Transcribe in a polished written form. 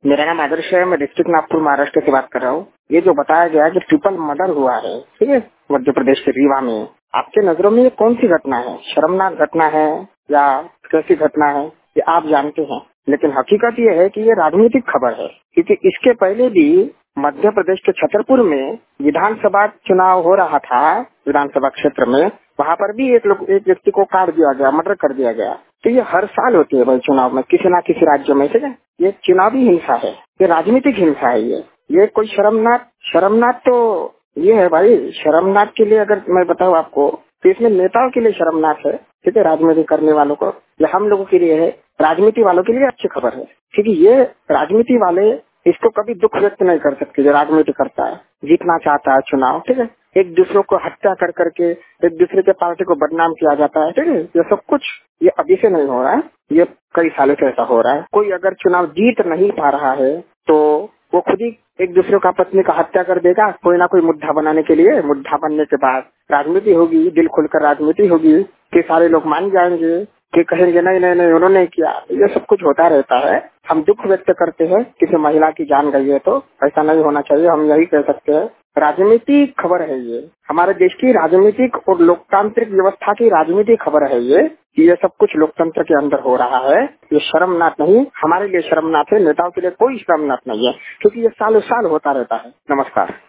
मेरा नाम आदर्श है। मैं डिस्ट्रिक्ट नागपुर महाराष्ट्र से बात कर रहा हूँ। ये जो बताया गया कि ट्रिपल मर्डर हुआ है, ठीक है, मध्य प्रदेश के रीवा में, आपके नजरों में ये कौन सी घटना है? शर्मनाक घटना है या कैसी घटना है ये आप जानते हैं, लेकिन हकीकत ये है कि ये राजनीतिक खबर है, क्योंकि इसके पहले भी मध्य प्रदेश के छतरपुर में विधानसभा चुनाव हो रहा था। विधानसभा क्षेत्र में वहाँ पर भी एक व्यक्ति को काट दिया गया, मर्डर कर दिया गया। तो ये हर साल होती है भाई चुनाव में, किसी ना किसी राज्य में, ठीक है। ये चुनावी हिंसा है, ये राजनीतिक हिंसा है। ये कोई शर्मनाक तो ये है भाई। शर्मनाक के लिए अगर मैं बताऊँ आपको तो इसमें नेताओं के लिए शर्मनाक है, ठीक है, राजनीति करने वालों को, या हम लोगों के लिए है, राजनीति वालों के लिए अच्छी खबर है, क्योंकि ये राजनीति वाले इसको कभी दुख व्यक्त नहीं कर सकते। जो राजनीति करता है, जीतना चाहता है चुनाव, ठीक है, एक दूसरे को हत्या कर करके एक दूसरे के पार्टी को बदनाम किया जाता है, ठीक है। ये सब कुछ ये अभी से नहीं हो रहा है, ये कई सालों से ऐसा हो रहा है। कोई अगर चुनाव जीत नहीं पा रहा है तो वो खुद ही एक दूसरे का पत्नी का हत्या कर देगा, कोई ना कोई मुद्दा बनाने के लिए। मुद्दा बनने के बाद राजनीति होगी, दिल खुलकर राजनीति होगी, कि सारे लोग मान जाएंगे, कि कहेंगे नहीं नहीं नहीं उन्होंने किया। ये सब कुछ होता रहता है। हम दुख व्यक्त करते हैं किसी महिला की जान गई है, तो ऐसा नहीं होना चाहिए। हम यही कह सकते हैं, राजनीतिक खबर है ये, हमारे देश की राजनीतिक और लोकतांत्रिक व्यवस्था की राजनीतिक खबर है ये सब कुछ लोकतंत्र के अंदर हो रहा है। ये शर्मनाक नहीं, हमारे लिए शर्मनाक है, नेताओं के लिए कोई शर्मनाक नहीं है, क्योंकि ये सालों साल होता रहता है। नमस्कार।